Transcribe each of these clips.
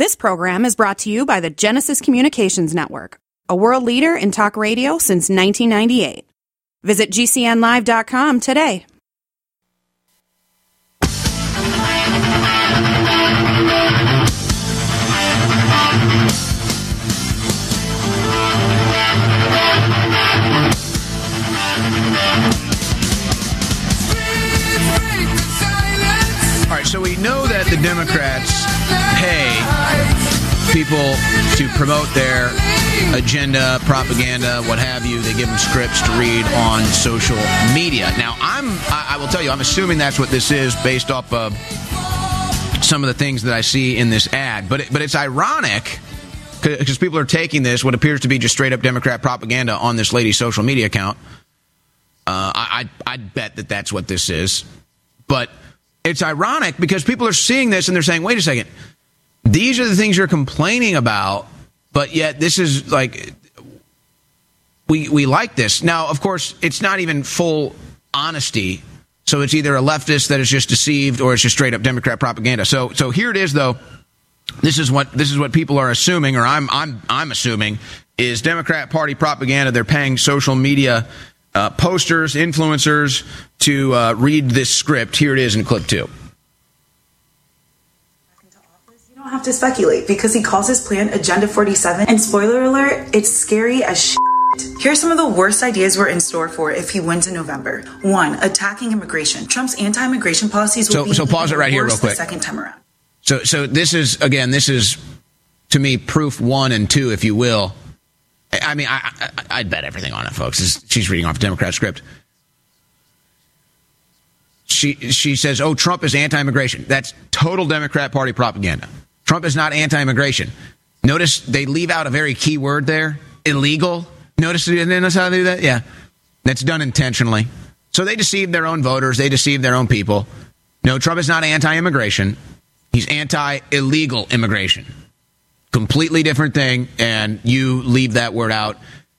This program is brought to you by the Genesis Communications Network, a world leader in talk radio since 1998. Visit GCNlive.com today. All right, so we know that the Democrats pay people to promote their agenda, propaganda, what have you. They give them scripts to read on social media. Now, I will tell you, I'm assuming that's what this is based off of some of the things that I see in this ad. But it's ironic because people are taking this, what appears to be just straight up Democrat propaganda on this lady's social media account. I'd bet that that's what this is. But it's ironic because people are seeing this and they're saying, wait a second, these are the things you're complaining about, but yet this is like, we like this. Now, of course, it's not even full honesty. So it's either a leftist that is just deceived or it's just straight up Democrat propaganda. So here it is, though. This is what people are assuming, or I'm assuming, is Democrat Party propaganda. They're paying social media posters, influencers to read this script. Here it is in clip 2. You don't have to speculate because he calls his plan Agenda 47. And spoiler alert, it's scary as shit. Here are some of the worst ideas we're in store for if he wins in November. 1, attacking immigration. Trump's anti-immigration policies will be pause it right here real quick. The second time around. So this is to me proof 1 and 2, if you will. I mean, I'd bet everything on it, folks. She's reading off a Democrat script. She says, oh, Trump is anti-immigration. That's total Democrat Party propaganda. Trump is not anti-immigration. Notice they leave out a very key word there, illegal. Notice how they do that? Yeah. That's done intentionally. So they deceive their own voters. They deceive their own people. No, Trump is not anti-immigration. He's anti-illegal immigration. Completely different thing, and you leave that word out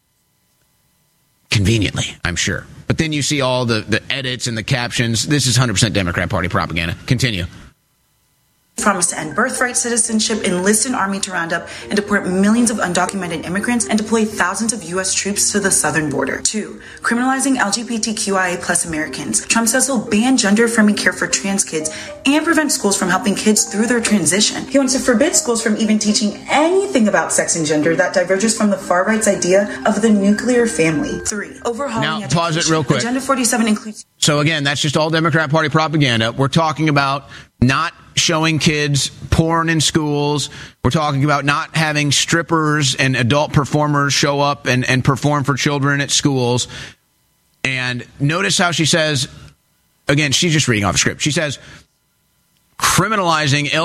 conveniently, I'm sure. But then you see all the edits and the captions. This is 100% Democrat Party propaganda. Continue. Promised to end birthright citizenship, enlist an army to round up and deport millions of undocumented immigrants, and deploy thousands of U.S. troops to the southern border. 2, criminalizing LGBTQIA plus Americans. Trump says he'll ban gender-affirming care for trans kids and prevent schools from helping kids through their transition. He wants to forbid schools from even teaching anything about sex and gender that diverges from the far right's idea of the nuclear family. 3, overhauling now, pause it real quick. Agenda 47 includes... So again, that's just all Democrat Party propaganda. We're talking about not showing kids porn in schools. We're talking about not having strippers and adult performers show up and perform for children at schools. And notice how she says, again, she's just reading off a script. She says, criminalizing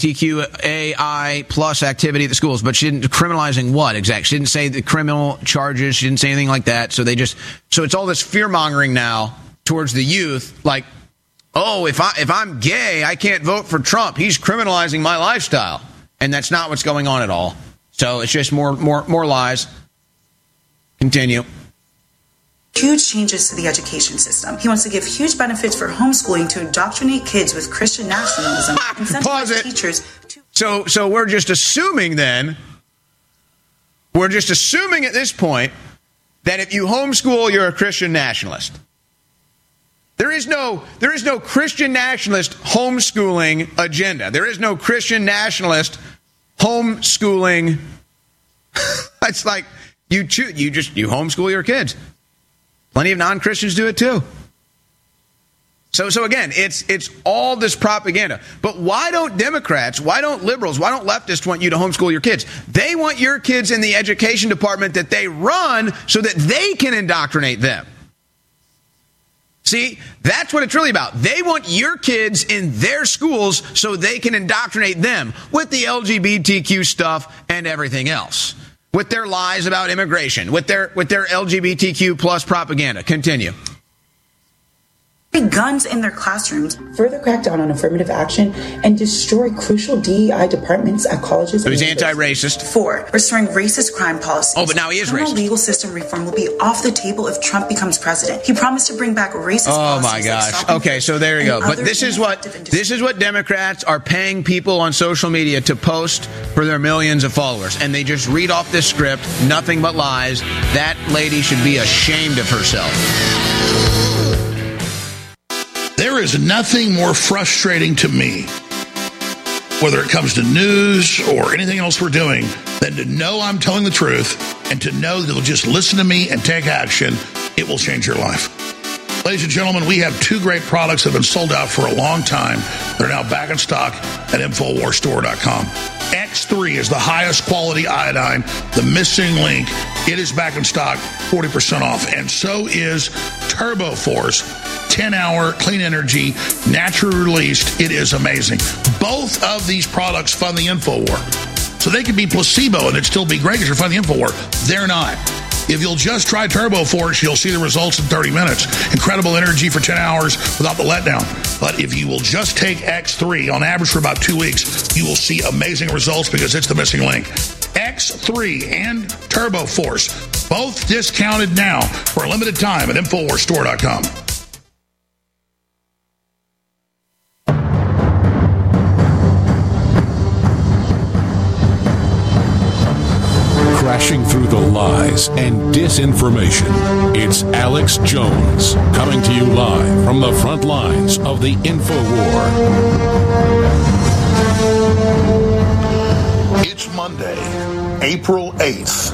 LGBTQAI plus activity at the schools. But she didn't, criminalizing what exactly? She didn't say the criminal charges. She didn't say anything like that. So it's all this fear mongering now towards the youth, like, oh, if I'm gay, I can't vote for Trump. He's criminalizing my lifestyle. And that's not what's going on at all. So it's just more lies. Continue. Huge changes to the education system. He wants to give huge benefits for homeschooling to indoctrinate kids with Christian nationalism. Pause it. Teachers So we're just assuming then, at this point that if you homeschool, you're a Christian nationalist. There is no Christian nationalist homeschooling agenda. There is no Christian nationalist homeschooling. It's like you homeschool your kids. Plenty of non-Christians do it too. So again, it's all this propaganda. But why don't Democrats, why don't liberals, why don't leftists want you to homeschool your kids? They want your kids in the education department that they run so that they can indoctrinate them. See, that's what it's really about. They want your kids in their schools so they can indoctrinate them with the LGBTQ stuff and everything else, with their lies about immigration, with their LGBTQ plus propaganda. Continue. guns in their classrooms, further crack down on affirmative action, and destroy crucial DEI departments at colleges. So he's anti-racist. 4, restoring racist crime policies. Oh, but now he is Criminal racist. legal system reform will be off the table if Trump becomes president. He promised to bring back racist Oh policies. my gosh. Okay, so there you go. But this is what Democrats are paying people on social media to post for their millions of followers. And they just read off this script, nothing but lies. That lady should be ashamed of herself. There is nothing more frustrating to me, whether it comes to news or anything else we're doing, than to know I'm telling the truth and to know that you'll just listen to me and take action. It will change your life. Ladies and gentlemen, we have 2 great products that have been sold out for a long time. They're now back in stock at InfoWarsStore.com. X3 is the highest quality iodine, the missing link. It is back in stock, 40% off. And so is Turbo Force, 10-hour clean energy, naturally released. It is amazing. Both of these products fund the InfoWar. So they could be placebo and it'd still be great because you're funding the InfoWar. They're not. If you'll just try Turbo Force, you'll see the results in 30 minutes. Incredible energy for 10 hours without the letdown. But if you will just take X3 on average for about 2 weeks, you will see amazing results because it's the missing link. X3 and Turbo Force, both discounted now for a limited time at InfoWarsStore.com. Crashing through the lies and disinformation, it's Alex Jones coming to you live from the front lines of the InfoWar. It's Monday, April 8th,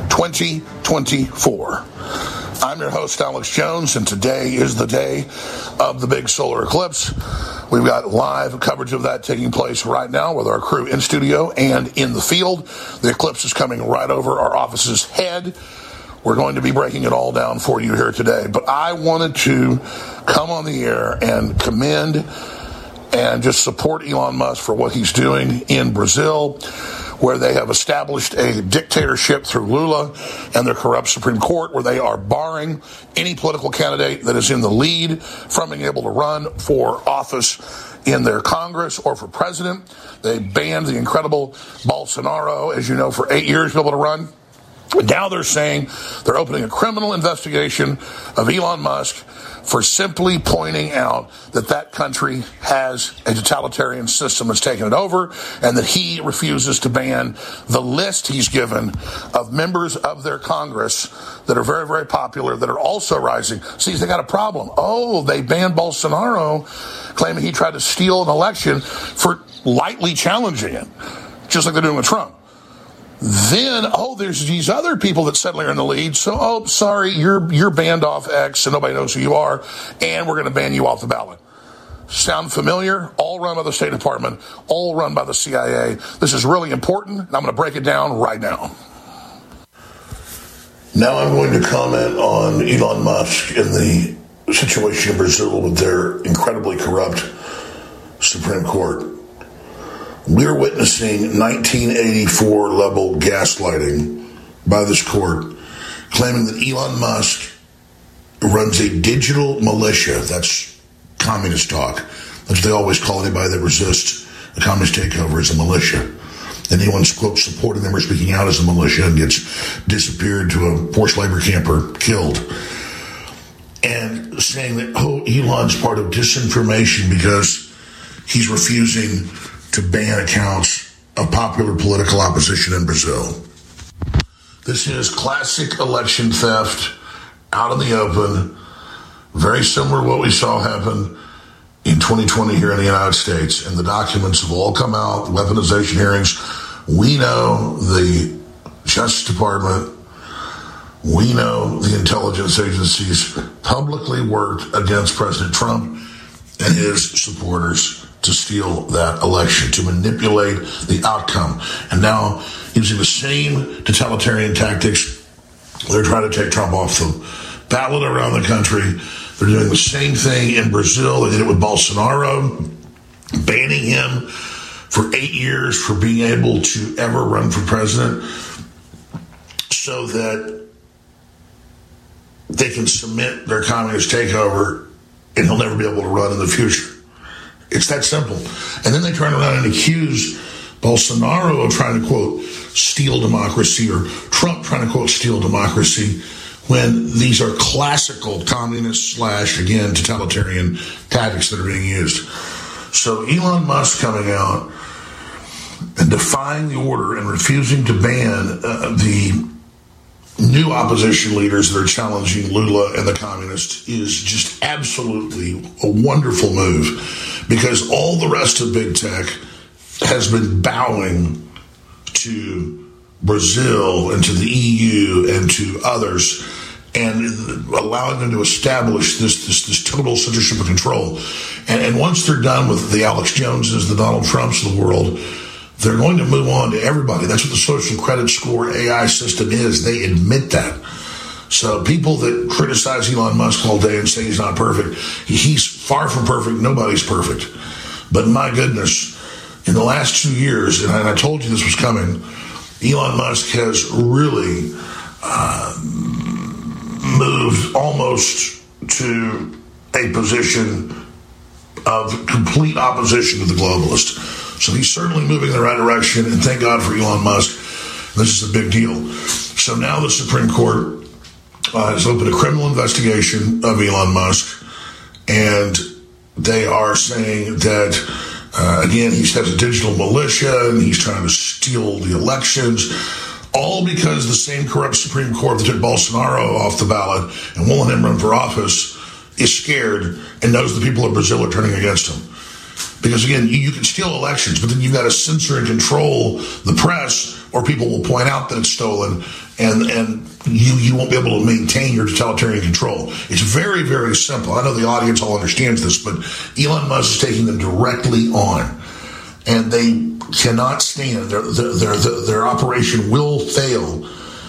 2024. I'm your host, Alex Jones, and today is the day of the big solar eclipse. We've got live coverage of that taking place right now with our crew in studio and in the field. The eclipse is coming right over our office's head. We're going to be breaking it all down for you here today. But I wanted to come on the air and commend and just support Elon Musk for what he's doing in Brazil, where they have established a dictatorship through Lula and their corrupt Supreme Court, where they are barring any political candidate that is in the lead from being able to run for office in their Congress or for president. They banned the incredible Bolsonaro, as you know, for 8 years to be able to run. Now they're saying they're opening a criminal investigation of Elon Musk for simply pointing out that that country has a totalitarian system that's taken it over and that he refuses to ban the list he's given of members of their Congress that are very, very popular, that are also rising. See, they got a problem. Oh, they banned Bolsonaro, claiming he tried to steal an election for lightly challenging it, just like they're doing with Trump. Then, there's these other people that suddenly are in the lead. So, sorry, you're banned off X and nobody knows who you are, and we're going to ban you off the ballot. Sound familiar? All run by the State Department, all run by the CIA. This is really important, and I'm going to break it down right now. Now I'm going to comment on Elon Musk and the situation in Brazil with their incredibly corrupt Supreme Court. We're witnessing 1984 level gaslighting by this court, claiming that Elon Musk runs a digital militia. That's communist talk. That's what they always call anybody that resists a communist takeover as a militia. Anyone, quote, supporting them or speaking out as a militia and gets disappeared to a forced labor camp or killed. And saying that, Elon's part of disinformation because he's refusing to ban accounts of popular political opposition in Brazil. This is classic election theft out in the open, very similar to what we saw happen in 2020 here in the United States. And the documents have all come out, weaponization hearings. We know the Justice Department, we know the intelligence agencies publicly worked against President Trump and his supporters to steal that election, to manipulate the outcome. And now, using the same totalitarian tactics, they're trying to take Trump off the ballot around the country. They're doing the same thing in Brazil. They did it with Bolsonaro, banning him for 8 years for being able to ever run for president so that they can cement their communist takeover and he'll never be able to run in the future. It's that simple. And then they turn around and accuse Bolsonaro of trying to, quote, steal democracy, or Trump trying to, quote, steal democracy, when these are classical communist / again, totalitarian tactics that are being used. So Elon Musk coming out and defying the order and refusing to ban the new opposition leaders that are challenging Lula and the communists is just absolutely a wonderful move, because all the rest of big tech has been bowing to Brazil and to the EU and to others, and allowing them to establish this total censorship and control. And once they're done with the Alex Joneses, the Donald Trumps of the world, they're going to move on to everybody. That's what the social credit score AI system is. They admit that. So people that criticize Elon Musk all day and say he's not perfect, he's far from perfect. Nobody's perfect. But my goodness, in the last 2 years, and I told you this was coming, Elon Musk has really moved almost to a position of complete opposition to the globalists. So he's certainly moving in the right direction, and thank God for Elon Musk. This is a big deal. So now the Supreme Court has opened a criminal investigation of Elon Musk, and they are saying that, again, he has a digital militia, and he's trying to steal the elections, all because the same corrupt Supreme Court that took Bolsonaro off the ballot and won't let him run for office is scared and knows the people of Brazil are turning against him. Because, again, you can steal elections, but then you've got to censor and control the press, or people will point out that it's stolen, and you won't be able to maintain your totalitarian control. It's very, very simple. I know the audience all understands this, but Elon Musk is taking them directly on, and they cannot stand. Their operation will fail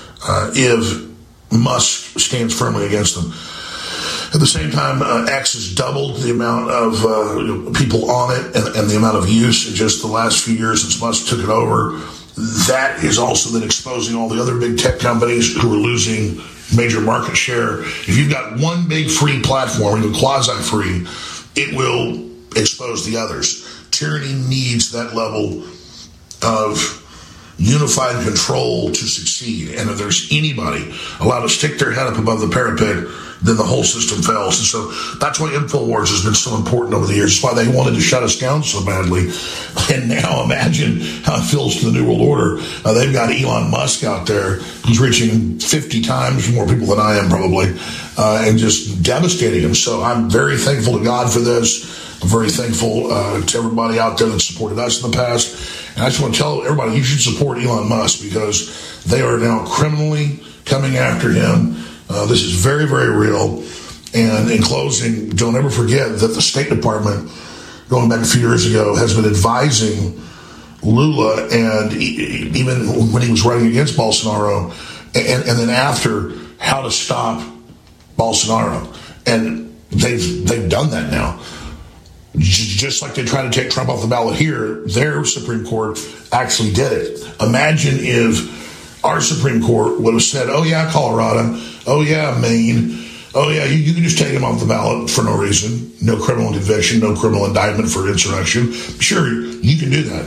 if Musk stands firmly against them. At the same time, X has doubled the amount of people on it and the amount of use in just the last few years since Musk took it over. That is also then exposing all the other big tech companies who are losing major market share. If you've got one big free platform, even quasi-free, it will expose the others. Tyranny needs that level of unified control to succeed. And if there's anybody allowed to stick their head up above the parapet, then the whole system fails. And so that's why InfoWars has been so important over the years. It's why they wanted to shut us down so badly. And now imagine how it feels to the New World Order. They've got Elon Musk out there who's reaching 50 times more people than I am probably, and just devastating them. So I'm very thankful to God for this. I'm very thankful to everybody out there that supported us in the past. And I just want to tell everybody, you should support Elon Musk, because they are now criminally coming after him. This is very, very real. And in closing, don't ever forget that the State Department, going back a few years ago, has been advising Lula, and even when he was running against Bolsonaro, and then after, how to stop Bolsonaro. And they've done that now. Just like they tried to take Trump off the ballot here, their Supreme Court actually did it. Imagine if our Supreme Court would have said, oh yeah, Colorado, oh yeah, Maine, oh yeah, you can just take him off the ballot for no reason, no criminal conviction, no criminal indictment for insurrection. Sure, you can do that.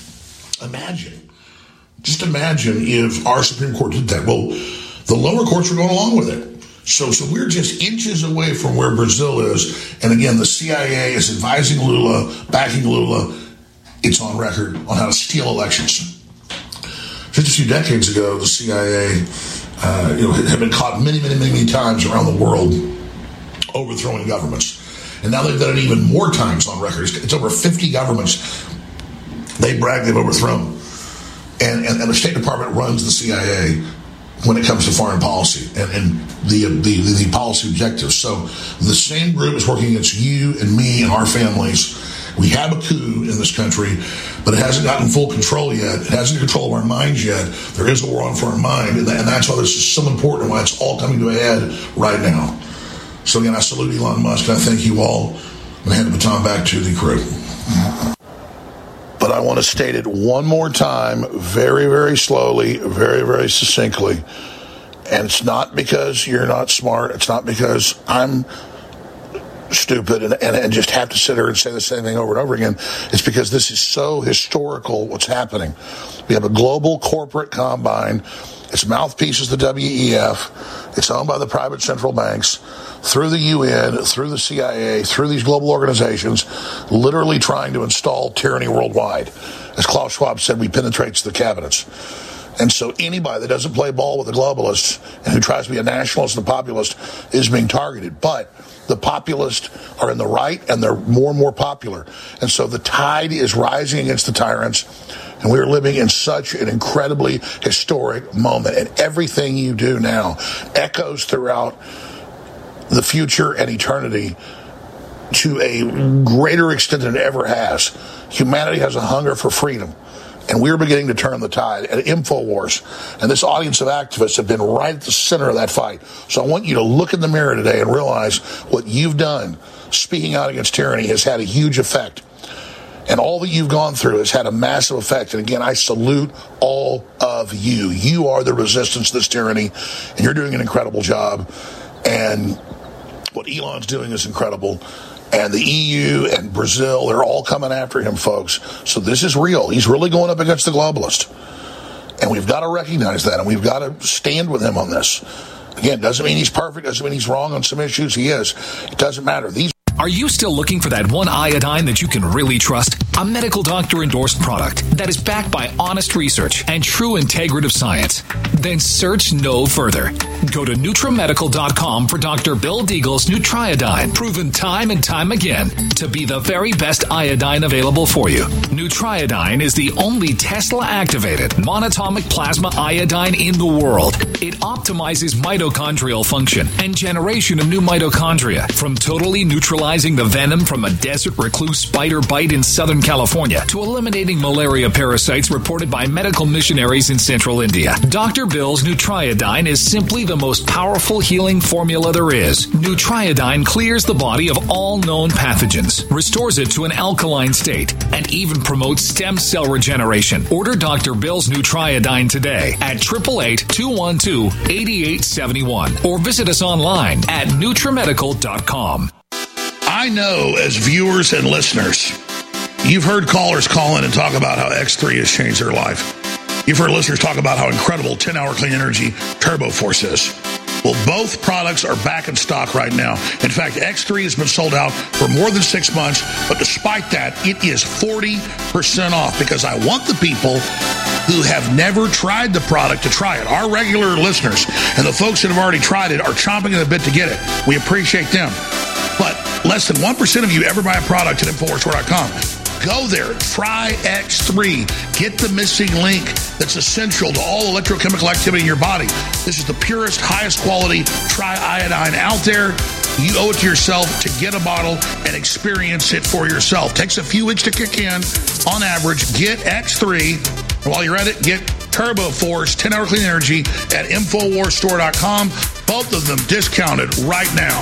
Just imagine if our Supreme Court did that. Well, the lower courts are going along with it. So we're just inches away from where Brazil is. And again, the CIA is advising Lula, backing Lula. It's on record on how to steal elections. Just a few decades ago, the CIA had been caught many, many, many, many times around the world overthrowing governments. And now they've done it even more times on record. It's over 50 governments they brag they've overthrown. And the State Department runs the CIA when it comes to foreign policy and the policy objectives. So the same group is working against you and me and our families. We have a coup in this country, but it hasn't gotten full control yet. It hasn't control of our minds yet. There is a war on for our mind, and that's why this is so important, why it's all coming to a head right now. So again, I salute Elon Musk, and I thank you all, and I hand the baton back to the crew. But I want to state it one more time, very, very slowly, very, very succinctly. And it's not because you're not smart. It's not because I'm stupid and just have to sit here and say the same thing over and over again. It's because this is so historical what's happening. We have a global corporate combine. Its mouthpiece is the WEF. It's owned by the private central banks, through the UN, through the CIA, through these global organizations, literally trying to install tyranny worldwide. As Klaus Schwab said, we penetrate the cabinets. And so anybody that doesn't play ball with the globalists and who tries to be a nationalist and a populist is being targeted. But the populists are in the right, and they're more and more popular. And so the tide is rising against the tyrants, and we are living in such an incredibly historic moment. And everything you do now echoes throughout the future and eternity to a greater extent than it ever has. Humanity has a hunger for freedom. And we're beginning to turn the tide at InfoWars. And this audience of activists have been right at the center of that fight. So I want you to look in the mirror today and realize what you've done, speaking out against tyranny, has had a huge effect. And all that you've gone through has had a massive effect. And again, I salute all of you. You are the resistance to this tyranny, and you're doing an incredible job. And what Elon's doing is incredible. And the EU and Brazil, they're all coming after him, folks. So this is real. He's really going up against the globalist. And we've got to recognize that, and we've got to stand with him on this. Again, doesn't mean he's perfect, doesn't mean he's wrong on some issues. He is. It doesn't matter. Are you still looking for that one iodine that you can really trust? A medical doctor-endorsed product that is backed by honest research and true integrative science? Then search no further. Go to NutriMedical.com for Dr. Bill Deagle's Nutriodine, proven time and time again to be the very best iodine available for you. Nutriodine is the only Tesla-activated monatomic plasma iodine in the world. It optimizes mitochondrial function and generation of new mitochondria from totally neutralizing the venom from a desert recluse spider bite in Southern California to eliminating malaria parasites reported by medical missionaries in central India. Dr. Bill's Nutriodine is simply the most powerful healing formula there is. Nutriodine clears the body of all known pathogens, restores it to an alkaline state, and even promotes stem cell regeneration. Order Dr. Bill's Nutriodine today at 888-212-8871 or visit us online at NutriMedical.com. I know as viewers and listeners, you've heard callers call in and talk about how X3 has changed their life. You've heard listeners talk about how incredible 10-hour clean energy Turbo Force is. Well, both products are back in stock right now. In fact, X3 has been sold out for more than 6 months, but despite that, it is 40% off because I want the people who have never tried the product to try it. Our regular listeners and the folks that have already tried it are chomping at the bit to get it. We appreciate them. But less than 1% of you ever buy a product at InfoWarsStore.com. Go there, try X3. Get the missing link that's essential to all electrochemical activity in your body. This is the purest, highest quality tri-iodine out there. You owe it to yourself to get a bottle and experience it for yourself. Takes a few weeks to kick in. On average, get X3. And while you're at it, get Turbo Force 10-hour clean energy at InfoWarsStore.com. Both of them discounted right now.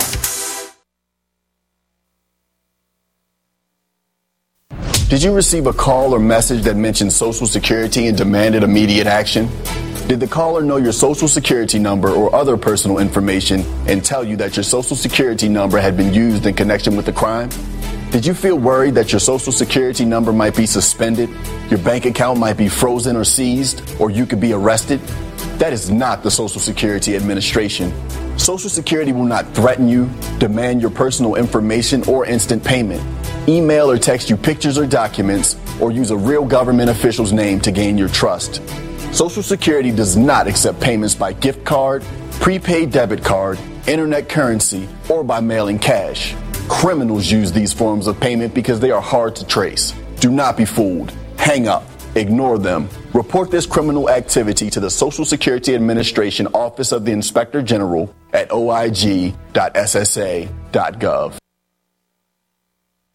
Did you receive a call or message that mentioned Social Security and demanded immediate action? Did the caller know your Social Security number or other personal information and tell you that your Social Security number had been used in connection with the crime? Did you feel worried that your Social Security number might be suspended, your bank account might be frozen or seized, or you could be arrested? That is not the Social Security Administration. Social Security will not threaten you, demand your personal information, or instant payment, email or text you pictures or documents, or use a real government official's name to gain your trust. Social Security does not accept payments by gift card, prepaid debit card, internet currency, or by mailing cash. Criminals use these forms of payment because they are hard to trace. Do not be fooled. Hang up. Ignore them. Report this criminal activity to the Social Security Administration Office of the Inspector General at oig.ssa.gov.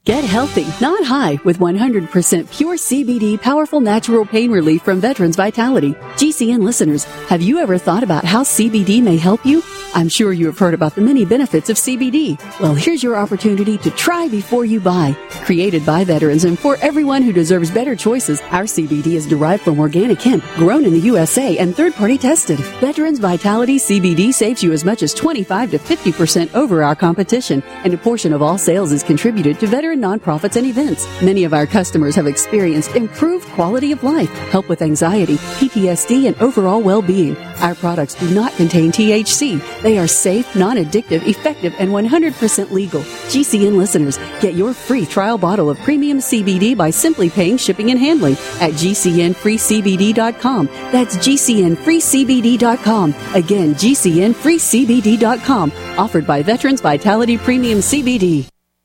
Get healthy, not high, with 100% pure CBD powerful natural pain relief from Veterans Vitality. GCN listeners, have you ever thought about how CBD may help you? I'm sure you have heard about the many benefits of CBD. Well, here's your opportunity to try before you buy. Created by veterans and for everyone who deserves better choices, our CBD is derived from organic hemp, grown in the USA and third-party tested. Veterans Vitality CBD saves you as much as 25 to 50% over our competition, and a portion of all sales is contributed to veteran nonprofits and events. Many of our customers have experienced improved quality of life, help with anxiety, PTSD, and overall well-being. Our products do not contain THC. They are safe, non-addictive, effective, and 100% legal. GCN listeners, get your free trial bottle of premium CBD by simply paying shipping and handling at GCNFreeCBD.com. That's GCNFreeCBD.com. Again, GCNFreeCBD.com. Offered by Veterans Vitality Premium CBD.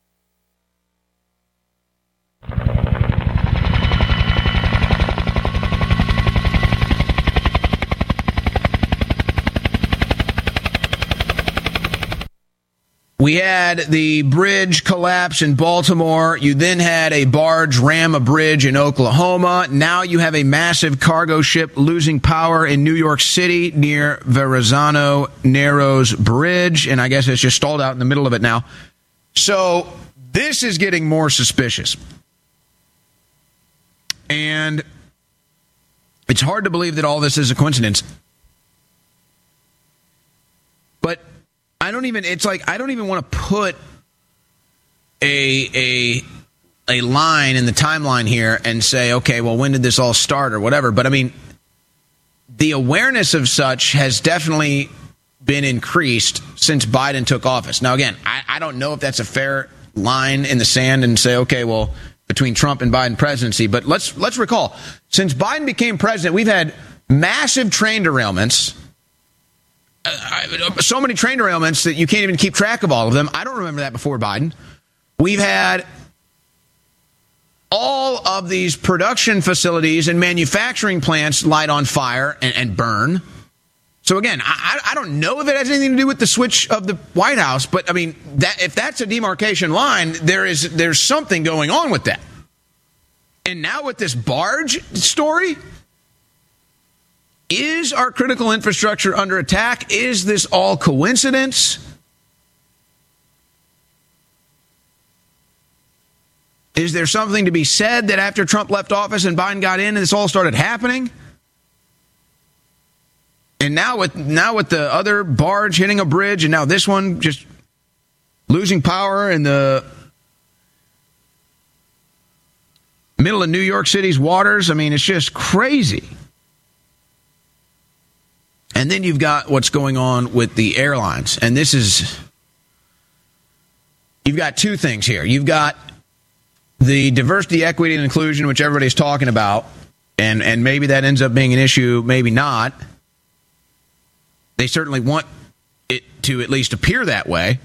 We had the bridge collapse in Baltimore. You then had a barge ram a bridge in Oklahoma. Now you have a massive cargo ship losing power in New York City near Verrazano Narrows Bridge. And I guess it's just stalled out in the middle of it now. So this is getting more suspicious. And it's hard to believe that all this is a coincidence. But I don't even want to put a line in the timeline here and say, okay, well, when did this all start or whatever? But I mean, the awareness of such has definitely been increased since Biden took office. Now, again, I don't know if that's a fair line in the sand and say, okay, well, between Trump and Biden presidency. But let's recall, since Biden became president, we've had massive train derailments. So many train derailments that you can't even keep track of all of them. I don't remember that before Biden. We've had all of these production facilities and manufacturing plants light on fire and burn. So again, I don't know if it has anything to do with the switch of the White House, but I mean, that if that's a demarcation line, there's something going on with that. And now with this barge story, is our critical infrastructure under attack? Is this all coincidence? Is there something to be said that after Trump left office and Biden got in and this all started happening? And now with the other barge hitting a bridge and now this one just losing power in the middle of New York City's waters, I mean, it's just crazy. And then you've got what's going on with the airlines. And you've got two things here. You've got the diversity, equity, and inclusion, which everybody's talking about. And maybe that ends up being an issue, maybe not. They certainly want it to at least appear that way.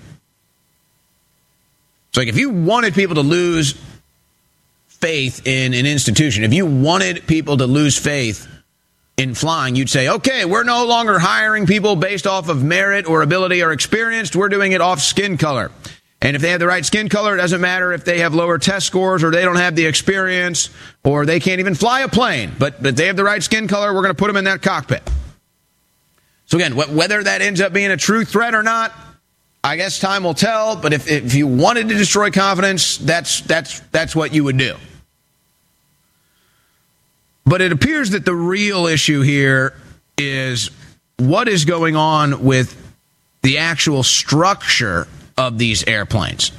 So like if you wanted people to lose faith in an institution, if you wanted people to lose faith in flying, you'd say, okay, we're no longer hiring people based off of merit or ability or experience. We're doing it off skin color. And if they have the right skin color, it doesn't matter if they have lower test scores or they don't have the experience or they can't even fly a plane. But they have the right skin color, we're going to put them in that cockpit. So again, whether that ends up being a true threat or not, I guess time will tell. But if you wanted to destroy confidence, that's what you would do. But it appears that the real issue here is what is going on with the actual structure of these airplanes.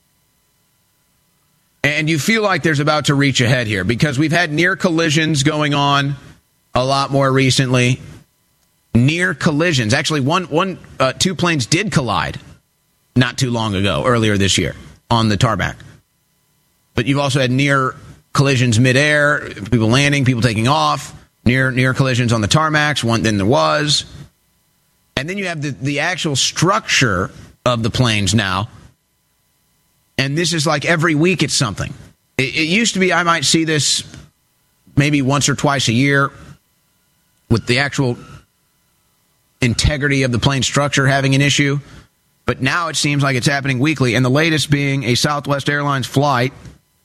And you feel like there's about to reach a head here because we've had near collisions going on a lot more recently. Near collisions. Actually, two planes did collide not too long ago, earlier this year, on the tarmac. But you've also had near collisions midair, people landing, people taking off, near collisions on the tarmacs, one then there was. And then you have the actual structure of the planes now. And this is like every week it's something. It used to be I might see this maybe once or twice a year with the actual integrity of the plane structure having an issue. But now it seems like it's happening weekly, and the latest being a Southwest Airlines flight,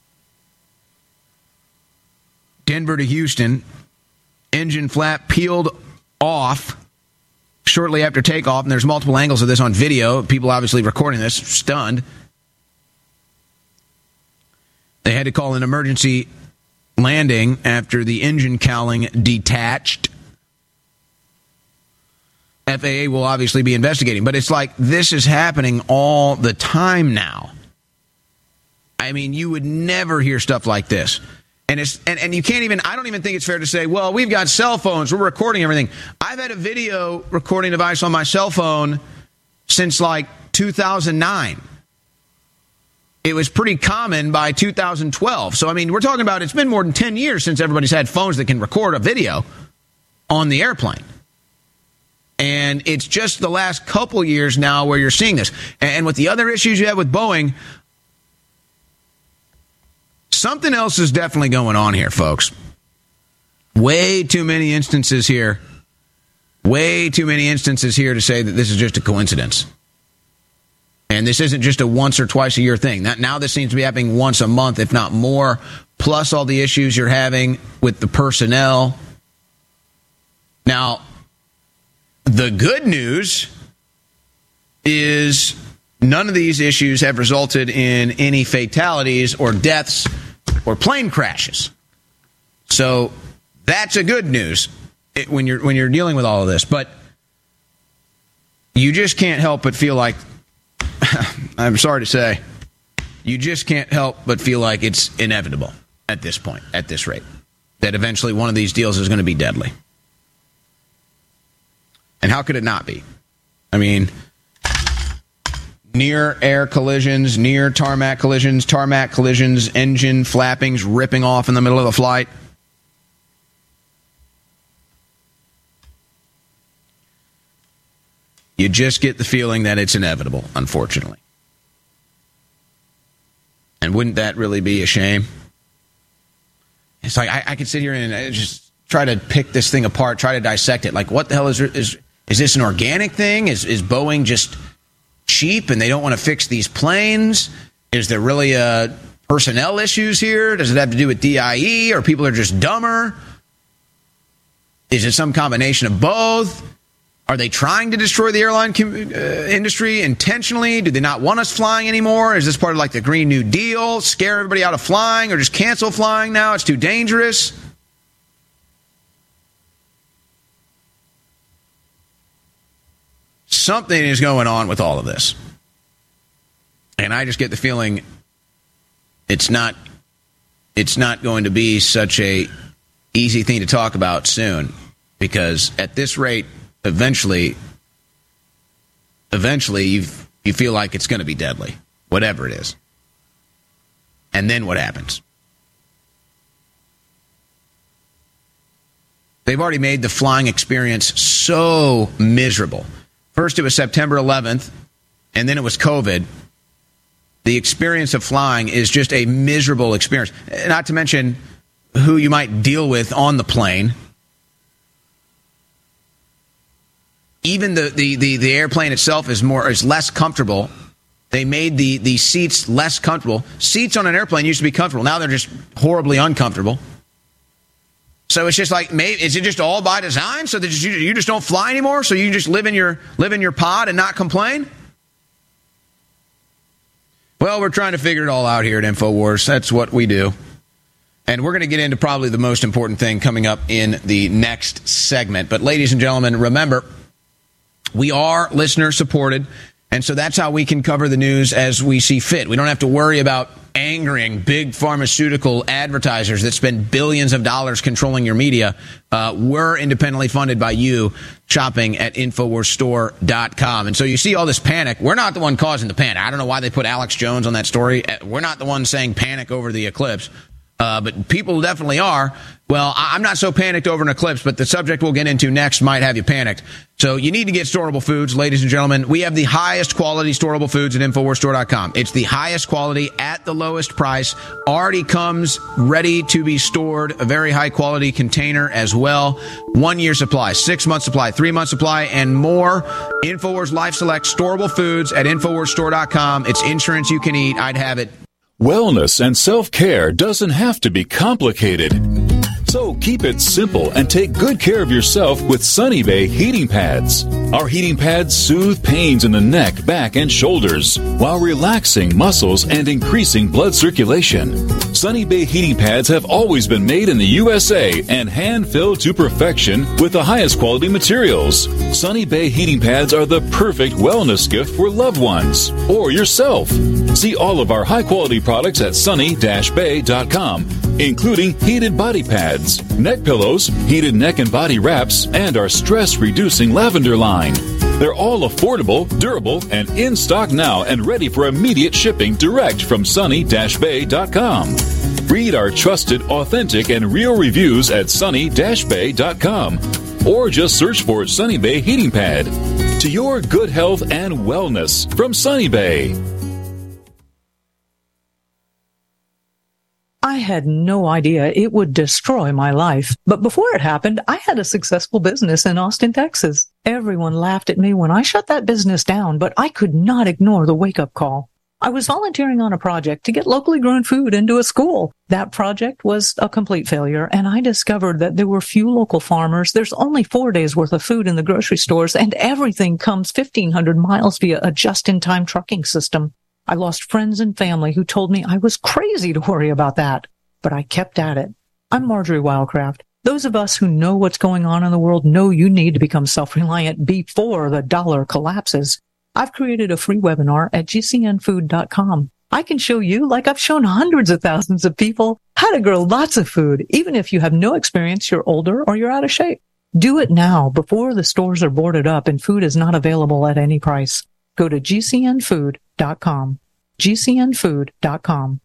Denver to Houston, engine flap peeled off shortly after takeoff, and there's multiple angles of this on video. People obviously recording this, stunned. They had to call an emergency landing after the engine cowling detached. FAA will obviously be investigating, but it's like this is happening all the time now. I mean, you would never hear stuff like this. And you can't even, I don't even think it's fair to say, well, we've got cell phones, we're recording everything. I've had a video recording device on my cell phone since like 2009. It was pretty common by 2012. So, I mean, we're talking about it's been more than 10 years since everybody's had phones that can record a video on the airplane. And it's just the last couple years now where you're seeing this. And with the other issues you have with Boeing, something else is definitely going on here, folks. Way too many instances here. Way too many instances here to say that this is just a coincidence. And this isn't just a once or twice a year thing. Now this seems to be happening once a month, if not more, plus all the issues you're having with the personnel. Now, the good news is none of these issues have resulted in any fatalities or deaths or plane crashes. So that's a good news when you're dealing with all of this. But you just can't help but feel like, I'm sorry to say, you just can't help but feel like it's inevitable at this point, at this rate, that eventually one of these deals is going to be deadly. And how could it not be? I mean, near air collisions, near tarmac collisions, engine flappings ripping off in the middle of the flight. You just get the feeling that it's inevitable, unfortunately. And wouldn't that really be a shame? It's like I could sit here and just try to pick this thing apart, try to dissect it. Like, what the hell is this an organic thing? Is Boeing just cheap and they don't want to fix these planes? Is there really personnel issues here? Does it have to do with DIE, or people are just dumber? Is it some combination of both? Are they trying to destroy the airline industry intentionally? Do they not want us flying anymore? Is this part of like the Green New Deal? Scare everybody out of flying, or just cancel flying now? It's too dangerous. Something is going on with all of this. And I just get the feeling it's not going to be such a easy thing to talk about soon, because at this rate, eventually you feel like it's going to be deadly, whatever it is. And then what happens? They've already made the flying experience so miserable. First it was September 11th, and then it was COVID. The experience of flying is just a miserable experience. Not to mention who you might deal with on the plane. Even the airplane itself is less comfortable. They made the seats less comfortable. Seats on an airplane used to be comfortable. Now they're just horribly uncomfortable. So it's just like, is it just all by design so that you just don't fly anymore? So you can just live in your pod and not complain? Well, we're trying to figure it all out here at InfoWars. That's what we do. And we're going to get into probably the most important thing coming up in the next segment. But ladies and gentlemen, remember, we are listener supported, and so that's how we can cover the news as we see fit. We don't have to worry about angering big pharmaceutical advertisers that spend billions of dollars controlling your media. We're independently funded by you, shopping at InfoWarsStore.com. And so you see all this panic. We're not the one causing the panic. I don't know why they put Alex Jones on that story. We're not the one saying panic over the eclipse. but people definitely are. Well, I'm not so panicked over an eclipse, but the subject we'll get into next might have you panicked. So you need to get storable foods, ladies and gentlemen. We have the highest quality storable foods at InfoWarsStore.com. It's the highest quality at the lowest price. Already comes ready to be stored, a very high quality container as well. 1 year supply, 6 month supply, 3 month supply, and more. InfoWars Life Select storable foods at InfoWarsStore.com. It's insurance you can eat. I'd have it. Wellness and self-care doesn't have to be complicated. So keep it simple and take good care of yourself with Sunny Bay heating pads. Our heating pads soothe pains in the neck, back, and shoulders while relaxing muscles and increasing blood circulation. Sunny Bay heating pads have always been made in the USA and hand-filled to perfection with the highest quality materials. Sunny Bay heating pads are the perfect wellness gift for loved ones or yourself. See all of our high-quality products at sunny-bay.com, including heated body pads, neck pillows, heated neck and body wraps, and our stress-reducing lavender line. They're all affordable, durable, and in stock now and ready for immediate shipping direct from sunny-bay.com. Read our trusted, authentic, and real reviews at sunny-bay.com or just search for Sunny Bay Heating Pad. To your good health and wellness from Sunny Bay. I had no idea it would destroy my life. But before it happened, I had a successful business in Austin, Texas. Everyone laughed at me when I shut that business down, but I could not ignore the wake-up call. I was volunteering on a project to get locally grown food into a school. That project was a complete failure, and I discovered that there were few local farmers. There's only 4 days worth of food in the grocery stores, and everything comes 1,500 miles via a just-in-time trucking system. I lost friends and family who told me I was crazy to worry about that, but I kept at it. I'm Marjorie Wildcraft. Those of us who know what's going on in the world know you need to become self-reliant before the dollar collapses. I've created a free webinar at gcnfood.com. I can show you, like I've shown hundreds of thousands of people, how to grow lots of food, even if you have no experience, you're older, or you're out of shape. Do it now before the stores are boarded up and food is not available at any price. Go to gcnfood.com. gcnfood.com.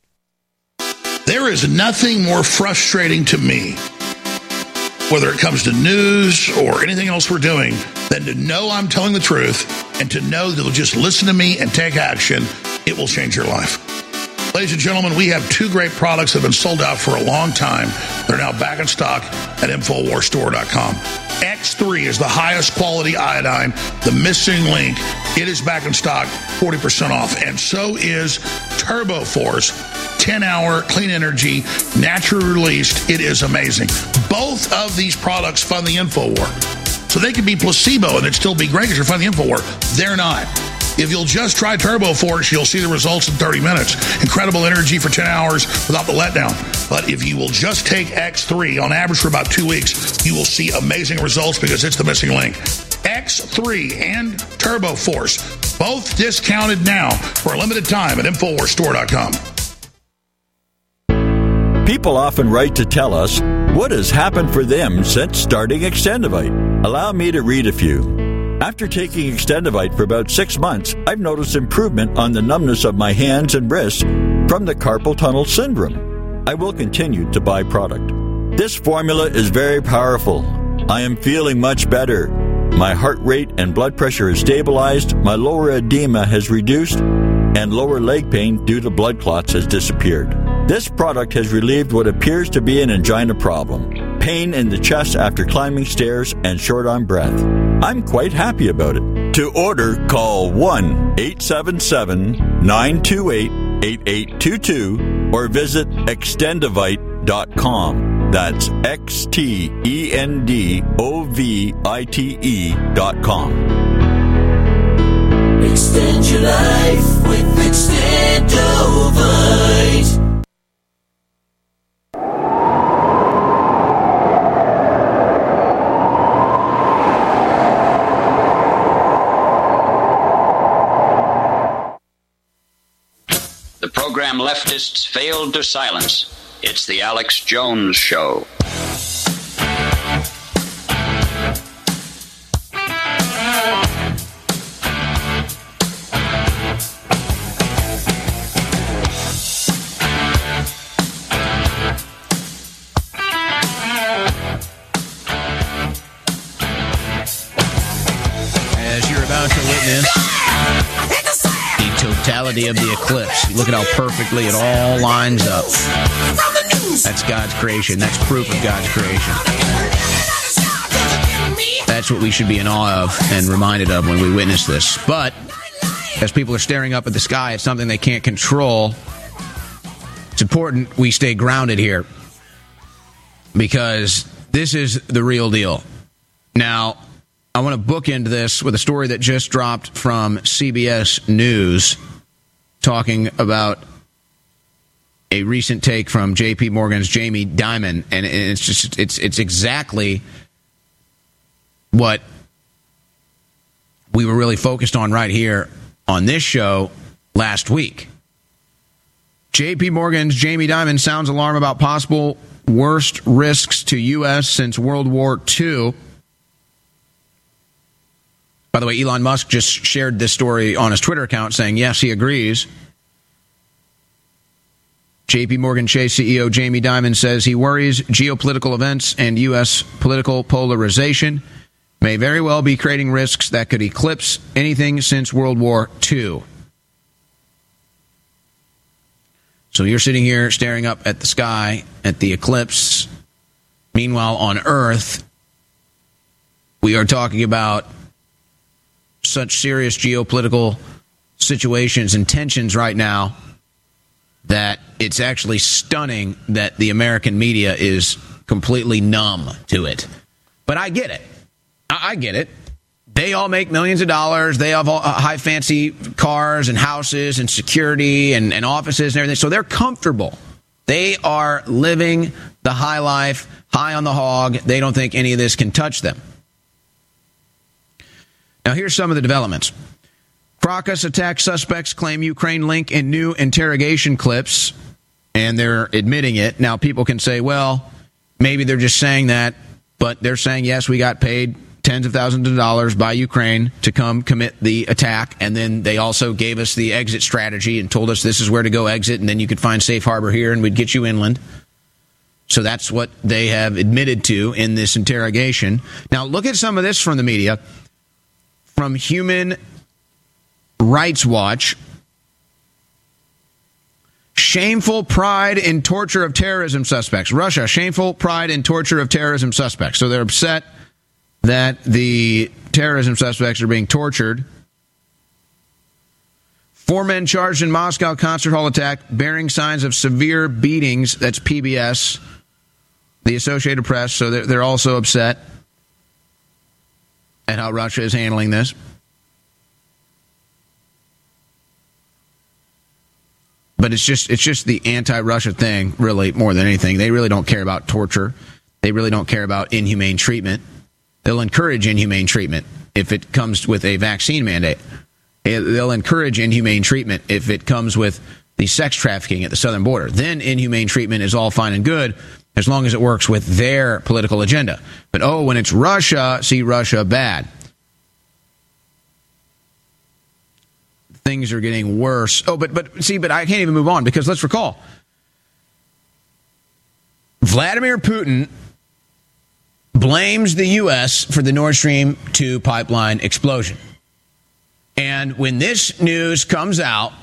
There is nothing more frustrating to me, whether it comes to news or anything else we're doing, than to know I'm telling the truth and to know that you'll just listen to me and take action. It will change your life. Ladies and gentlemen, we have two great products that have been sold out for a long time. They're now back in stock at InfoWarsStore.com. X3 is the highest quality iodine, the missing link. It is back in stock, 40% off. And so is Turbo Force, 10-hour clean energy, naturally released. It is amazing. Both of these products fund the InfoWar. So they could be placebo and it'd still be great because you're funding the InfoWar. They're not. If you'll just try Turbo Force, you'll see the results in 30 minutes. Incredible energy for 10 hours without the letdown. But if you will just take X3 on average for about 2 weeks, you will see amazing results because it's the missing link. X3 and Turbo Force, both discounted now for a limited time at InfoWarsStore.com. People often write to tell us what has happened for them since starting Extendivite. Allow me to read a few. After taking Extendivite for about 6 months, I've noticed improvement on the numbness of my hands and wrists from the carpal tunnel syndrome. I will continue to buy product. This formula is very powerful. I am feeling much better. My heart rate and blood pressure is stabilized, my lower edema has reduced, and lower leg pain due to blood clots has disappeared. This product has relieved what appears to be an angina problem, pain in the chest after climbing stairs, and short on breath. I'm quite happy about it. To order, call 1-877-928-8822 or visit Extendivite.com. That's XTENDOVITE.com. Extend your life with Extendovite. The program leftists failed to silence. It's the Alex Jones Show. this? The totality of the eclipse. Look at how perfectly it all lines up. That's God's creation. That's proof of God's creation. That's what we should be in awe of and reminded of when we witness this. But as people are staring up at the sky, it's something they can't control. It's important we stay grounded here because this is the real deal. Now, I want to bookend this with a story that just dropped from CBS News talking about a recent take from J.P. Morgan's Jamie Dimon, and it's exactly what we were really focused on right here on this show last week. J.P. Morgan's Jamie Dimon sounds alarm about possible worst risks to U.S. since World War II. By the way, Elon Musk just shared this story on his Twitter account saying, yes, he agrees. J.P. Morgan Chase CEO Jamie Dimon says he worries geopolitical events and U.S. political polarization may very well be creating risks that could eclipse anything since World War II. So you're sitting here staring up at the sky, at the eclipse. Meanwhile, on Earth, we are talking about such serious geopolitical situations and tensions right now that it's actually stunning that the American media is completely numb to it. But I get it. I get it. They all make millions of dollars. They have high fancy cars and houses and security and offices and everything. So they're comfortable. They are living the high life, high on the hog. They don't think any of this can touch them. Now, here's some of the developments. Crocus attack suspects claim Ukraine link in new interrogation clips, and they're admitting it. Now, people can say, well, maybe they're just saying that, but they're saying, yes, we got paid tens of thousands of dollars by Ukraine to come commit the attack, and then they also gave us the exit strategy and told us this is where to go exit, and then you could find safe harbor here, and we'd get you inland. So that's what they have admitted to in this interrogation. Now, look at some of this from the media. From Human Rights Watch, shameful pride in torture of terrorism suspects. Russia, shameful pride in torture of terrorism suspects. So they're upset that the terrorism suspects are being tortured. 4 men charged in Moscow concert hall attack bearing signs of severe beatings. That's PBS, the Associated Press. So they're also upset at how Russia is handling this. But it's just the anti-Russia thing, really, more than anything. They really don't care about torture. They really don't care about inhumane treatment. They'll encourage inhumane treatment if it comes with a vaccine mandate. They'll encourage inhumane treatment if it comes with the sex trafficking at the southern border. Then inhumane treatment is all fine and good as long as it works with their political agenda. But, when it's Russia, see Russia bad. Things are getting worse. But I can't even move on because let's recall. Vladimir Putin blames the U.S. for the Nord Stream 2 pipeline explosion. And when this news comes out,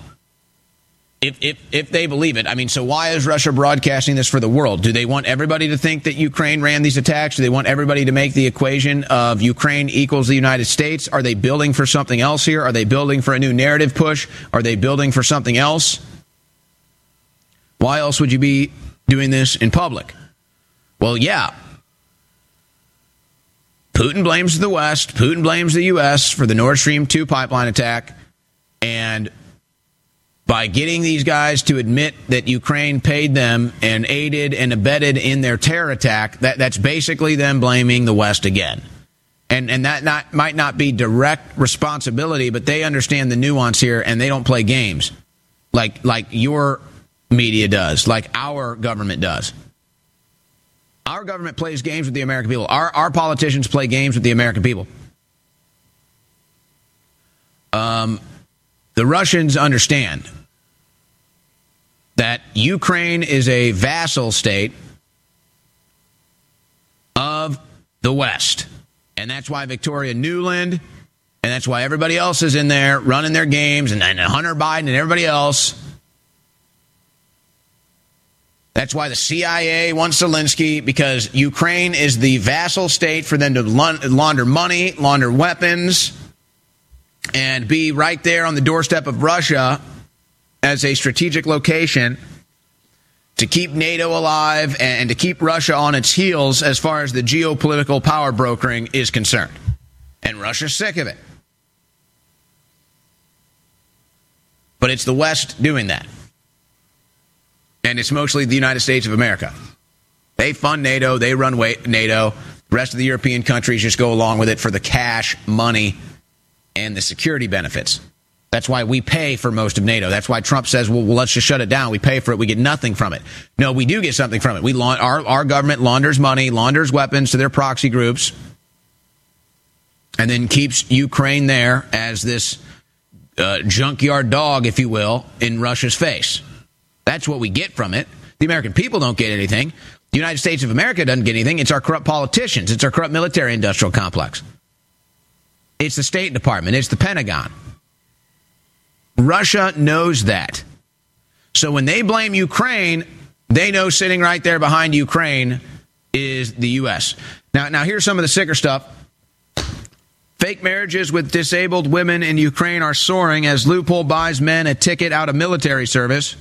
if they believe it, so why is Russia broadcasting this for the world? Do they want everybody to think that Ukraine ran these attacks? Do they want everybody to make the equation of Ukraine equals the United States? Are they building for something else here? Are they building for a new narrative push? Are they building for something else? Why else would you be doing this in public? Well, yeah. Putin blames the West. Putin blames the U.S. for the Nord Stream 2 pipeline attack. And by getting these guys to admit that Ukraine paid them and aided and abetted in their terror attack, that's basically them blaming the West again. And that might not be direct responsibility, but they understand the nuance here, and they don't play games like your media does, like our government does. Our government plays games with the American people. Our politicians play games with the American people. The Russians understand that Ukraine is a vassal state of the West. And that's why Victoria Nuland And that's why everybody else is in there running their games, and Hunter Biden and everybody else. That's why the CIA wants Zelensky, because Ukraine is the vassal state for them to launder money, launder weapons, and be right there on the doorstep of Russia as a strategic location to keep NATO alive and to keep Russia on its heels as far as the geopolitical power brokering is concerned. And Russia's sick of it. But it's the West doing that. And it's mostly the United States of America. They fund NATO. They run NATO. The rest of the European countries just go along with it for the cash, money, and the security benefits. That's why we pay for most of NATO. That's why Trump says, well, let's just shut it down. We pay for it. We get nothing from it. No, we do get something from it. Our government launders money, launders weapons to their proxy groups, and then keeps Ukraine there as this junkyard dog, if you will, in Russia's face. That's what we get from it. The American people don't get anything. The United States of America doesn't get anything. It's our corrupt politicians. It's our corrupt military-industrial complex. It's the State Department. It's the Pentagon. Russia knows that. So when they blame Ukraine, they know sitting right there behind Ukraine is the U.S. Now here's some of the sicker stuff. Fake marriages with disabled women in Ukraine are soaring as loophole buys men a ticket out of military service.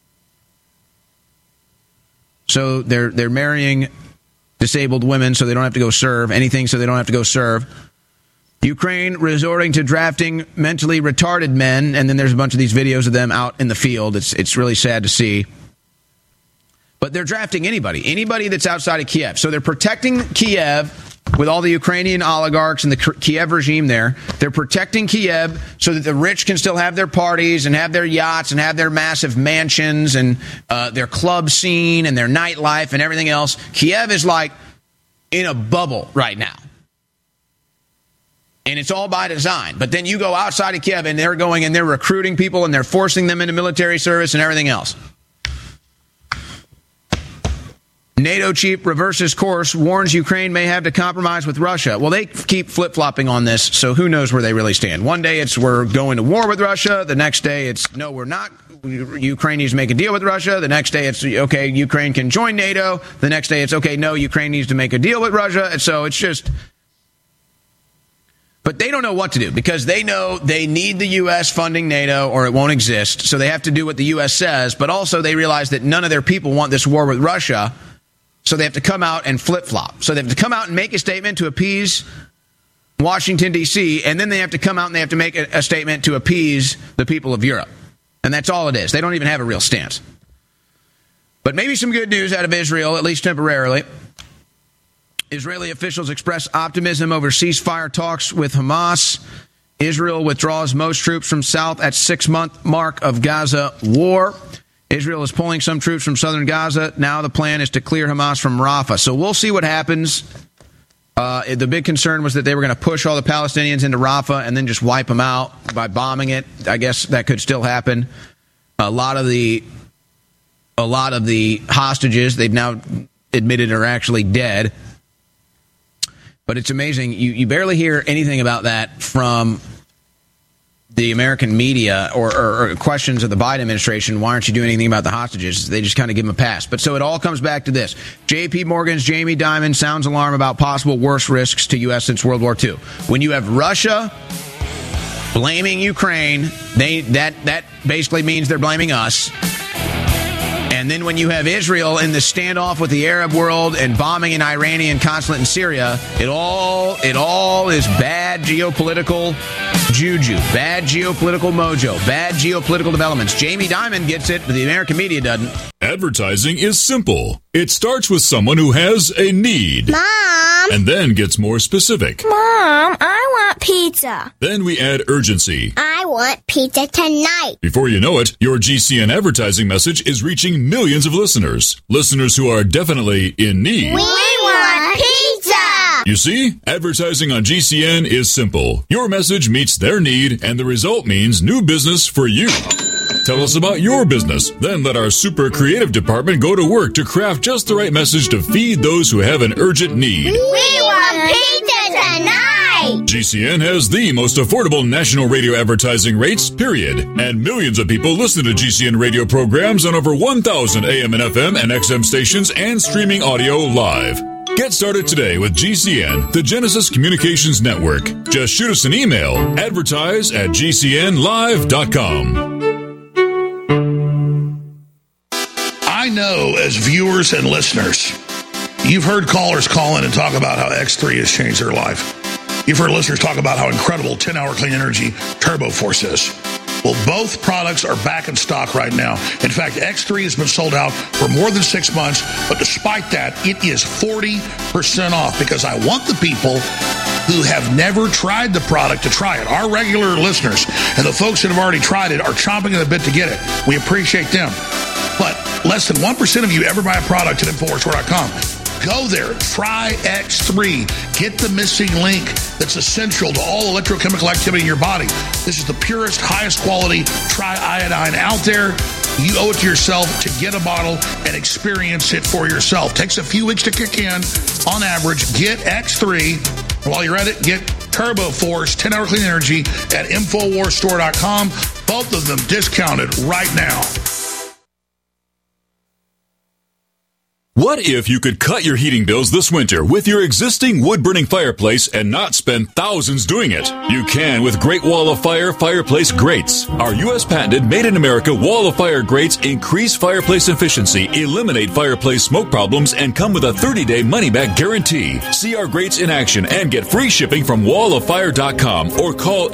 So they're marrying disabled women so they don't have to go serve anything, so they don't have to go serve. Ukraine resorting to drafting mentally retarded men, and then there's a bunch of these videos of them out in the field. It's really sad to see. But they're drafting anybody that's outside of Kiev. So they're protecting Kiev with all the Ukrainian oligarchs and the Kiev regime there. They're protecting Kiev so that the rich can still have their parties and have their yachts and have their massive mansions and their club scene and their nightlife and everything else. Kiev is like in a bubble right now. And it's all by design. But then you go outside of Kiev and they're going and they're recruiting people and they're forcing them into military service and everything else. NATO chief reverses course, warns Ukraine may have to compromise with Russia. Well, they keep flip-flopping on this, so who knows where they really stand. One day it's we're going to war with Russia. The next day it's no, we're not. Ukraine needs to make a deal with Russia. The next day it's okay, Ukraine can join NATO. The next day it's okay, no, Ukraine needs to make a deal with Russia. And so it's just... But they don't know what to do because they know they need the U.S. funding NATO or it won't exist. So they have to do what the U.S. says. But also they realize that none of their people want this war with Russia. So they have to come out and flip-flop. So they have to come out and make a statement to appease Washington, D.C., and then they have to come out and they have to make a statement to appease the people of Europe. And that's all it is. They don't even have a real stance. But maybe some good news out of Israel, at least temporarily. Israeli officials express optimism over ceasefire talks with Hamas. Israel withdraws most troops from south at 6-month mark of Gaza war. Israel is pulling some troops from southern Gaza. Now the plan is to clear Hamas from Rafah. So we'll see what happens. The big concern was that they were going to push all the Palestinians into Rafah and then just wipe them out by bombing it. I guess that could still happen. A lot of the hostages they've now admitted are actually dead. But it's amazing. You barely hear anything about that from the American media or questions of the Biden administration. Why aren't you doing anything about the hostages? They just kind of give them a pass. But so it all comes back to this. J.P. Morgan's Jamie Dimon sounds alarm about possible worse risks to U.S. since World War II. When you have Russia blaming Ukraine, that basically means they're blaming us. And then when you have Israel in the standoff with the Arab world and bombing an Iranian consulate in Syria, it all is bad geopolitical juju, bad geopolitical mojo, bad geopolitical developments. Jamie Dimon gets it, but the American media doesn't. Advertising is simple. It starts with someone who has a need. Mom! And then gets more specific. Mom, I want pizza. Then we add urgency. I want pizza tonight. Before you know it, your GCN advertising message is reaching millions of listeners. Listeners who are definitely in need. We want pizza! You see, advertising on GCN is simple. Your message meets their need, and the result means new business for you. Tell us about your business. Then let our super creative department go to work to craft just the right message to feed those who have an urgent need. We want pizza tonight! GCN has the most affordable national radio advertising rates, period. And millions of people listen to GCN radio programs on over 1,000 AM and FM and XM stations and streaming audio live. Get started today with GCN, the Genesis Communications Network. Just shoot us an email, advertise@gcnlive.com. I know as viewers and listeners, you've heard callers call in and talk about how X3 has changed their life. You've heard listeners talk about how incredible 10-hour clean energy Turbo Force is. Well, both products are back in stock right now. In fact, X3 has been sold out for more than 6 months, but despite that, it is 40% off because I want the people who have never tried the product to try it. Our regular listeners and the folks that have already tried it are chomping at the bit to get it. We appreciate them. But less than 1% of you ever buy a product at InfoWarsStore.com. Go there, try X3. Get the missing link that's essential to all electrochemical activity in your body. This is the purest, highest quality triiodine out there. You owe it to yourself to get a bottle and experience it for yourself. Takes a few weeks to kick in on average. Get X3. While you're at it, get Turbo Force 10-hour clean energy at InfoWarsStore.com. Both of them discounted right now. What if you could cut your heating bills this winter with your existing wood-burning fireplace and not spend thousands doing it? You can with Great Wall of Fire fireplace grates. Our U.S. patented made-in-America Wall of Fire grates increase fireplace efficiency, eliminate fireplace smoke problems, and come with a 30-day money-back guarantee. See our grates in action and get free shipping from walloffire.com or call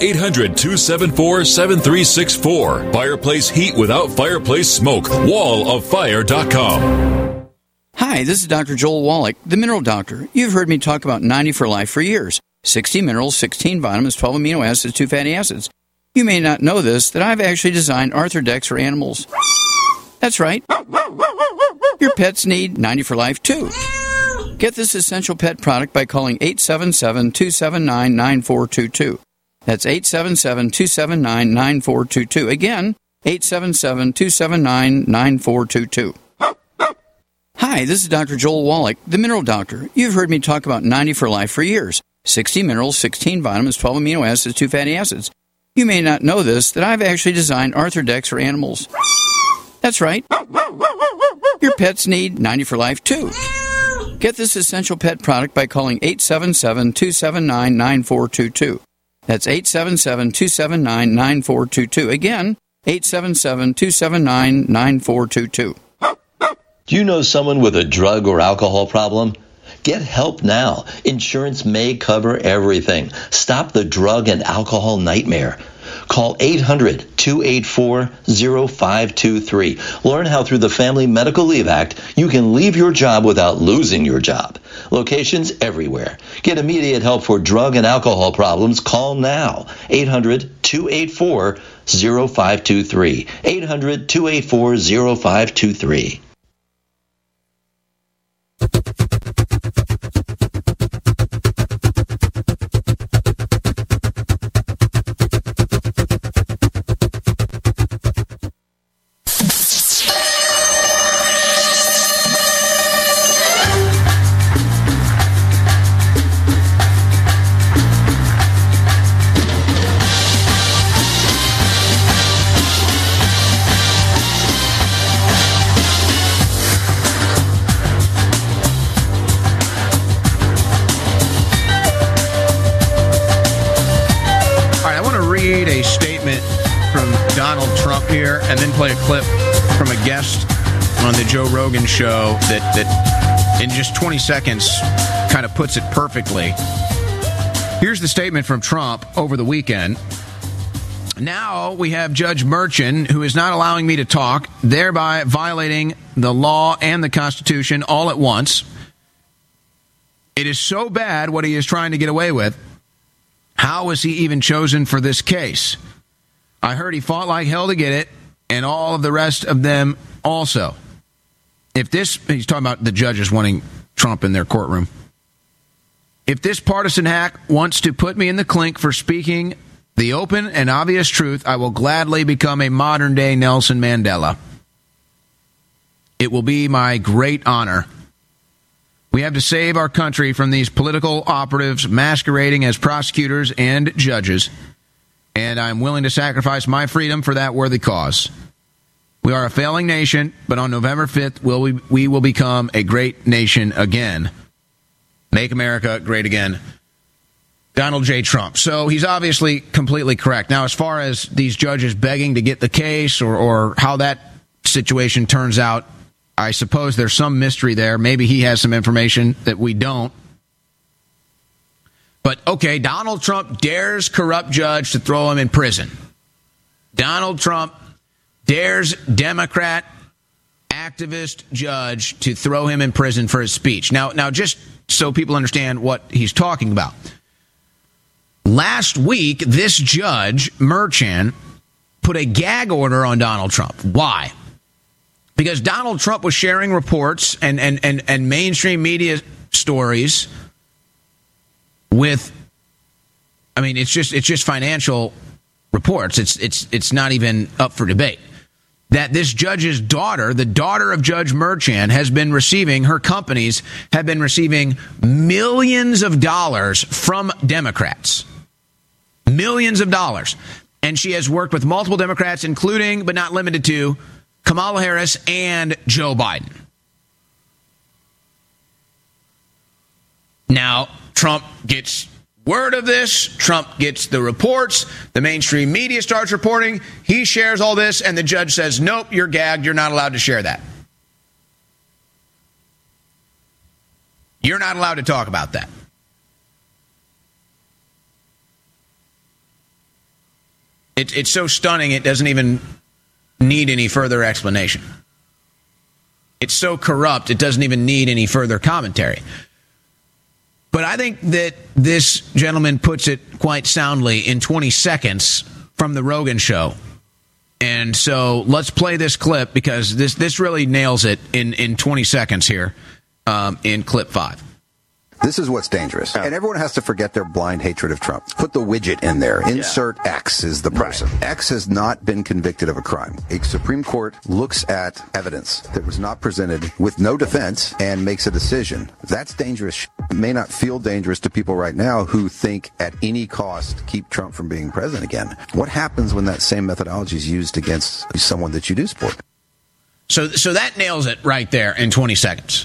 800-274-7364. Fireplace heat without fireplace smoke. walloffire.com. Hi, this is Dr. Joel Wallach, the Mineral Doctor. You've heard me talk about 90 for Life for years. 60 minerals, 16 vitamins, 12 amino acids, 2 fatty acids. You may not know this, that I've actually designed Arthrodex for animals. That's right. Your pets need 90 for Life, too. Get this essential pet product by calling 877-279-9422. That's 877-279-9422. Again, 877-279-9422. Hi, this is Dr. Joel Wallach, the Mineral Doctor. You've heard me talk about 90 for Life for years. 60 minerals, 16 vitamins, 12 amino acids, 2 fatty acids. You may not know this, that I've actually designed Arthrodex for animals. That's right. Your pets need 90 for Life, too. Get this essential pet product by calling 877-279-9422. That's 877-279-9422. Again, 877-279-9422. Do you know someone with a drug or alcohol problem? Get help now. Insurance may cover everything. Stop the drug and alcohol nightmare. Call 800-284-0523. Learn how through the Family Medical Leave Act you can leave your job without losing your job. Locations everywhere. Get immediate help for drug and alcohol problems. Call now. 800-284-0523. 800-284-0523. A statement from Donald Trump here and then play a clip from a guest on the Joe Rogan show that in just 20 seconds kind of puts it perfectly. Here's the statement from Trump over the weekend. Now we have Judge Merchan, who is not allowing me to talk, thereby violating the law and the Constitution all at once. It is so bad what he is trying to get away with. How was he even chosen for this case? I heard he fought like hell to get it, and all of the rest of them also. If this, he's talking about the judges wanting Trump in their courtroom. If this partisan hack wants to put me in the clink for speaking the open and obvious truth, I will gladly become a modern-day Nelson Mandela. It will be my great honor. We have to save our country from these political operatives masquerading as prosecutors and judges, and I'm willing to sacrifice my freedom for that worthy cause. We are a failing nation, but on November 5th, we will become a great nation again. Make America great again. Donald J. Trump. So he's obviously completely correct. Now, as far as these judges begging to get the case or how that situation turns out, I suppose there's some mystery there. Maybe he has some information that we don't. But, okay, Donald Trump dares corrupt judge to throw him in prison. Donald Trump dares Democrat activist judge to throw him in prison for his speech. Now, just so people understand what he's talking about. Last week, this judge, Merchan, put a gag order on Donald Trump. Why? Because Donald Trump was sharing reports and mainstream media stories with, I mean, it's just financial reports. It's not even up for debate. That this judge's daughter, the daughter of Judge Merchan, has been receiving, her companies have been receiving millions of dollars from Democrats. Millions of dollars. And she has worked with multiple Democrats, including, but not limited to, Kamala Harris and Joe Biden. Now, Trump gets word of this. Trump gets the reports. The mainstream media starts reporting. He shares all this, and the judge says, nope, you're gagged. You're not allowed to share that. You're not allowed to talk about that. It's so stunning, it doesn't even need any further explanation. It's so corrupt, it doesn't even need any further commentary. But I think that this gentleman puts it quite soundly in 20 seconds from the Rogan show. And so let's play this clip because this really nails it in 20 seconds here in clip 5. This is what's dangerous. And everyone has to forget their blind hatred of Trump. Put the widget in there. Insert X is the person. Right. X has not been convicted of a crime. A Supreme Court looks at evidence that was not presented with no defense and makes a decision. That's dangerous. It may not feel dangerous to people right now who think at any cost keep Trump from being president again. What happens when that same methodology is used against someone that you do support? So that nails it right there in 20 seconds.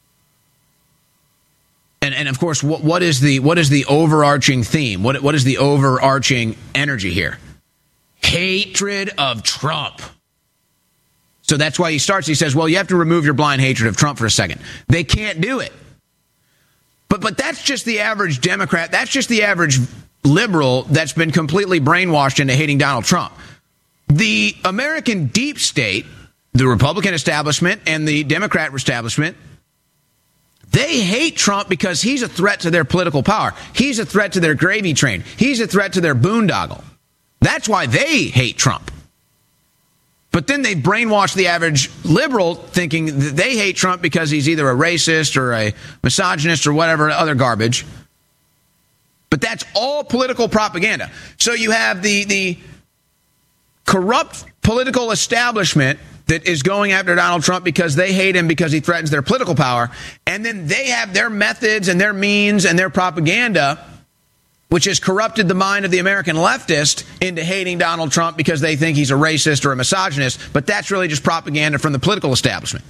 And of course, what is the overarching theme? What is the overarching energy here? Hatred of Trump. So that's why he starts. He says, well, you have to remove your blind hatred of Trump for a second. They can't do it. But that's just the average Democrat. That's just the average liberal that's been completely brainwashed into hating Donald Trump. The American deep state, the Republican establishment and the Democrat establishment, they hate Trump because he's a threat to their political power. He's a threat to their gravy train. He's a threat to their boondoggle. That's why they hate Trump. But then they brainwash the average liberal thinking that they hate Trump because he's either a racist or a misogynist or whatever other garbage. But that's all political propaganda. So you have the corrupt political establishment that is going after Donald Trump because they hate him because he threatens their political power. And then they have their methods and their means and their propaganda, which has corrupted the mind of the American leftist into hating Donald Trump because they think he's a racist or a misogynist. But that's really just propaganda from the political establishment.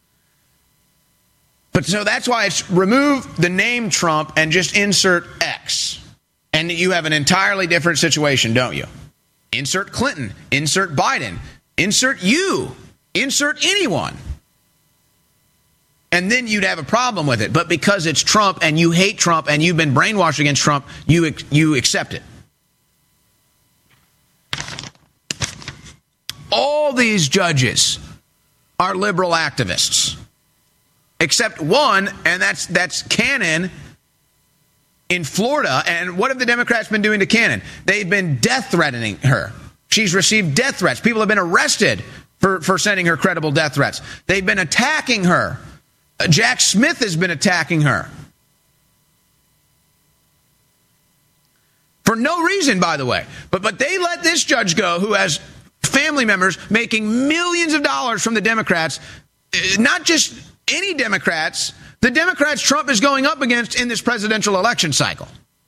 But so that's why it's remove the name Trump and just insert X. And you have an entirely different situation, don't you? Insert Clinton, insert Biden, insert you, insert anyone. And then you'd have a problem with it. But because it's Trump and you hate Trump and you've been brainwashed against Trump, you accept it. All these judges are liberal activists. Except one, and that's Cannon in Florida. And what have the Democrats been doing to Cannon? They've been death threatening her. She's received death threats. People have been arrested for sending her credible death threats. They've been attacking her. Jack Smith has been attacking her. For no reason, by the way. But they let this judge go who has family members making millions of dollars from the Democrats. Not just any Democrats, the Democrats Trump is going up against in this presidential election cycle.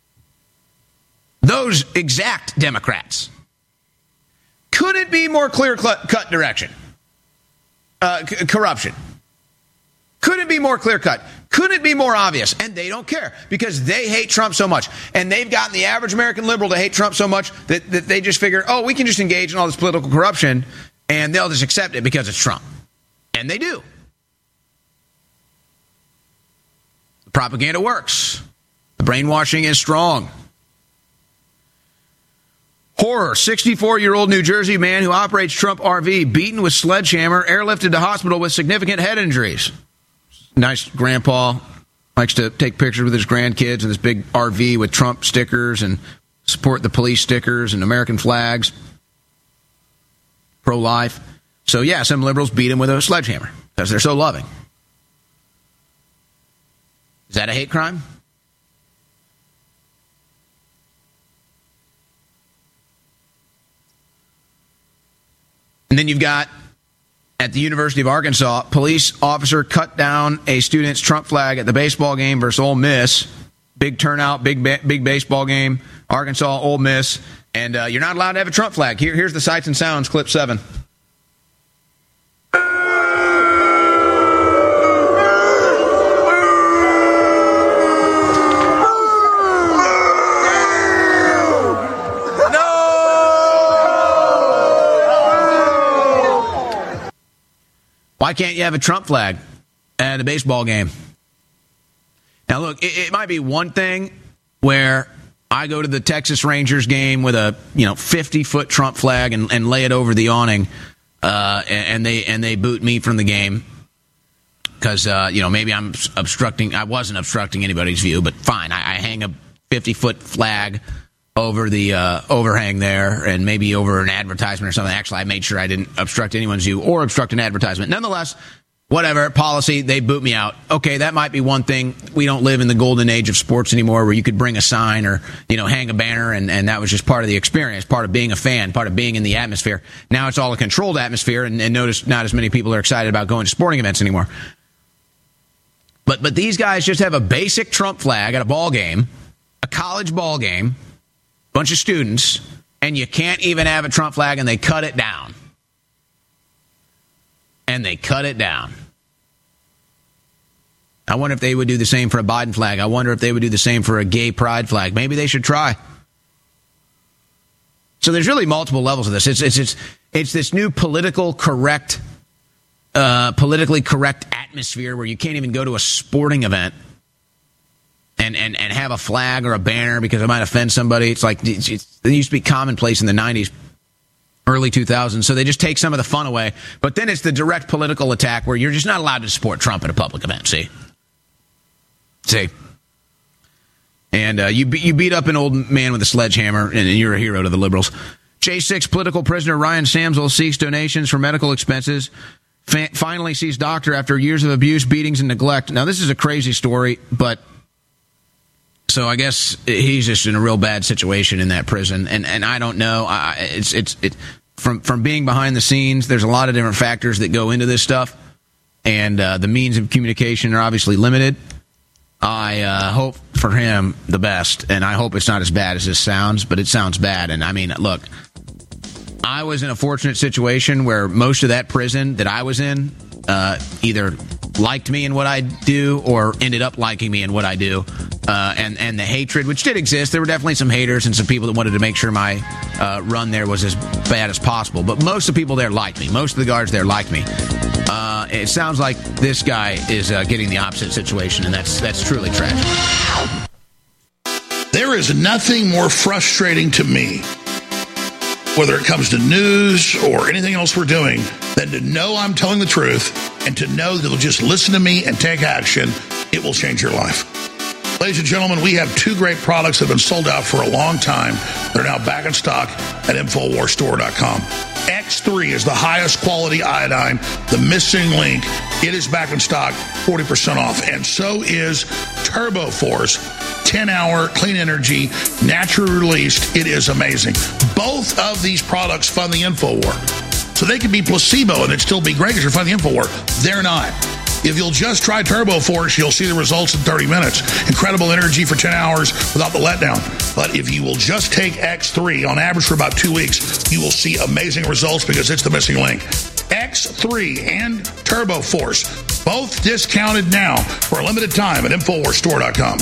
Those exact Democrats. Could it be more clear-cut direction? Corruption. Could it be more clear-cut? Could it be more obvious? And they don't care because they hate Trump so much. And they've gotten the average American liberal to hate Trump so much that they just figure, oh, we can just engage in all this political corruption and they'll just accept it because it's Trump. And they do. The propaganda works. The brainwashing is strong. Horror. 64-year-old New Jersey man who operates Trump RV beaten with sledgehammer, airlifted to hospital with significant head injuries. Nice grandpa. Likes to take pictures with his grandkids in this big RV with Trump stickers and support the police stickers and American flags. Pro-life. So, yeah, some liberals beat him with a sledgehammer because they're so loving. Is that a hate crime? And then you've got, at the University of Arkansas, police officer cut down a student's Trump flag at the baseball game versus Ole Miss. Big turnout, big baseball game, Arkansas, Ole Miss. And you're not allowed to have a Trump flag. Here's the sights and sounds, clip 7. Why can't you have a Trump flag at a baseball game? Now, look, it might be one thing where I go to the Texas Rangers game with a 50-foot Trump flag and lay it over the awning, and they boot me from the game because maybe I'm obstructing. I wasn't obstructing anybody's view, but fine. I hang a 50-foot flag over the overhang there and maybe over an advertisement or something. Actually, I made sure I didn't obstruct anyone's view or obstruct an advertisement. Nonetheless, whatever, policy, they boot me out. Okay, that might be one thing. We don't live in the golden age of sports anymore where you could bring a sign or, hang a banner and that was just part of the experience, part of being a fan, part of being in the atmosphere. Now it's all a controlled atmosphere and notice not as many people are excited about going to sporting events anymore. But these guys just have a basic Trump flag at a ball game, a college ball game, bunch of students, and you can't even have a Trump flag, and they cut it down. And they cut it down. I wonder if they would do the same for a Biden flag. I wonder if they would do the same for a gay pride flag. Maybe they should try. So there's really multiple levels of this. It's this new politically correct atmosphere where you can't even go to a sporting event and have a flag or a banner because it might offend somebody. It's like it used to be commonplace in the 90s, early 2000s. So they just take some of the fun away. But then it's the direct political attack where you're just not allowed to support Trump at a public event. See? And you beat up an old man with a sledgehammer, and you're a hero to the liberals. J6 political prisoner Ryan Samsel seeks donations for medical expenses. Finally sees doctor after years of abuse, beatings, and neglect. Now, this is a crazy story, but so I guess he's just in a real bad situation in that prison, and I don't know. It's from being behind the scenes. There's a lot of different factors that go into this stuff, and the means of communication are obviously limited. I hope for him the best, and I hope it's not as bad as this sounds, but it sounds bad. And I mean, look, I was in a fortunate situation where most of that prison that I was in either liked me in what I do or ended up liking me in what I do. And the hatred, which did exist, there were definitely some haters and some people that wanted to make sure my run there was as bad as possible. But most of the people there liked me. Most of the guards there liked me. It sounds like this guy is getting the opposite situation, and that's truly tragic. There is nothing more frustrating to me, whether it comes to news or anything else we're doing, than to know I'm telling the truth and to know that they'll just listen to me and take action. It will change your life. Ladies and gentlemen, we have two great products that have been sold out for a long time. They're now back in stock at InfoWarsStore.com. X3 is the highest quality iodine, the missing link. It is back in stock, 40% off. And so is Turbo Force, 10-hour clean energy, naturally released. It is amazing. Both of these products fund the InfoWar. So they could be placebo and it'd still be great because you're funding the InfoWar. They're not. If you'll just try Turbo Force, you'll see the results in 30 minutes. Incredible energy for 10 hours without the letdown. But if you will just take X3 on average for about 2 weeks, you will see amazing results because it's the missing link. X3 and Turbo Force, both discounted now for a limited time at InfoWarsStore.com.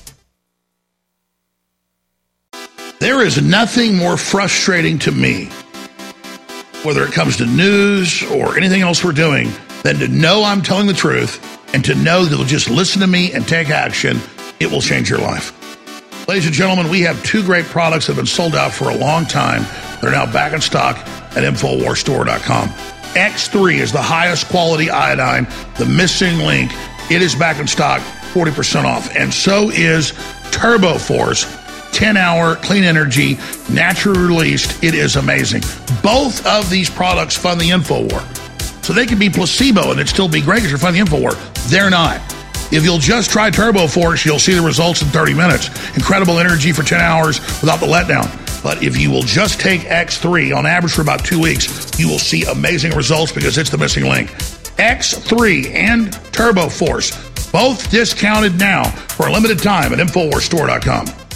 There is nothing more frustrating to me, whether it comes to news or anything else we're doing, than to know I'm telling the truth and to know that you'll just listen to me and take action. It will change your life. Ladies and gentlemen, we have 2 great products that have been sold out for a long time. They're now back in stock at InfoWarsStore.com. X3 is the highest quality iodine, the missing link. It is back in stock, 40% off. And so is Turbo Force, 10-hour clean energy, naturally released. It is amazing. Both of these products fund the InfoWar. So they can be placebo and it'd still be great because you're funding the InfoWar. They're not. If you'll just try Turbo Force, you'll see the results in 30 minutes. Incredible energy for 10 hours without the letdown. But if you will just take X3 on average for about 2 weeks, you will see amazing results because it's the missing link. X3 and Turbo Force, both discounted now for a limited time at InfoWarsStore.com.